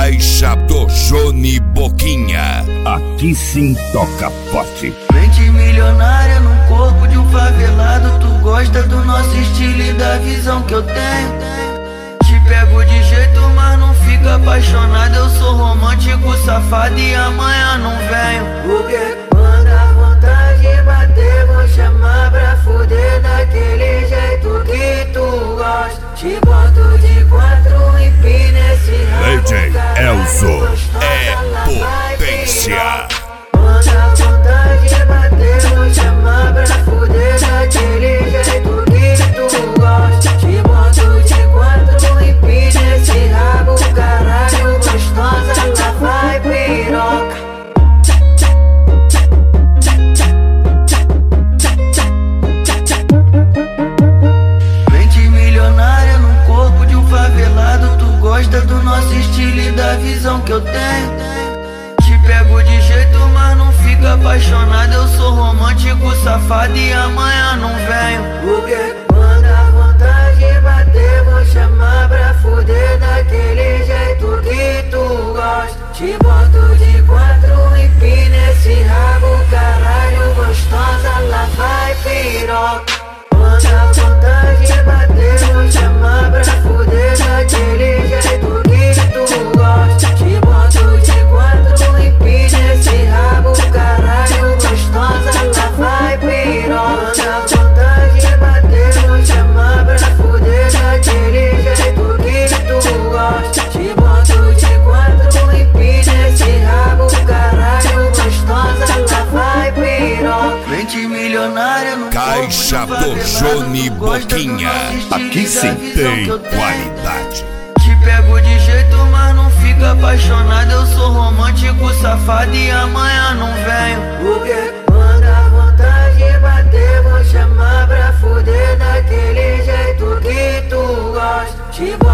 Caixa do Johnny Boquinha. Aqui sim toca forte. Mente milionária no corpo de um favelado. Tu gosta do nosso estilo e da visão que eu tenho. Te pego de jeito, mas não fica apaixonado. Eu sou romântico, safado e amanhã não venho. Porque quando a vontade bater, vou chamar pra fuder daquele jeito que tu gosta. Te boto de quatro e pina esse rabo. DJ Elzo É potência. Quando a vontade bater, vou chamar pra fuder daquele jeito que tu gosta. Te boto de quatro e pina esse rabo, caralho, gostosa, lá vai piroca. Mente milionária no corpo de um favelado. Tu gosta do nosso estilo e da visão que eu tenho. Te pego de jeito, mas não fica apaixonado. Eu sou romântico, safado e amanhã não venho. Porque quando a vontade bater, vou chamar pra fuder daquele jeito que tu gosta. Te boto de quatro e pina esse rabo, caralho, gostosa, lá vai piroca. Quando a vontade bater, vou chamar pra fuder daquele jeito que tu gosta. Te boto de quatro e pina esse rabo, caralho, gostosa, lá vai piroca. Quando a vontade bater, vou chamar pra fuder daquele jeito que tu gosta. Te boto de quatro e pina esse rabo, caralho, gostosa, lá vai piroca. Mente milionária no Caixa do Johnny Boquinha. Aqui sim tem qualidade. Te pego de jeito, mas não fica apaixonado. Eu sou romântico, safado e amanhã não venho. Porque quando a vontade bater, vou chamar pra fuder daquele jeito que tu gosta. Te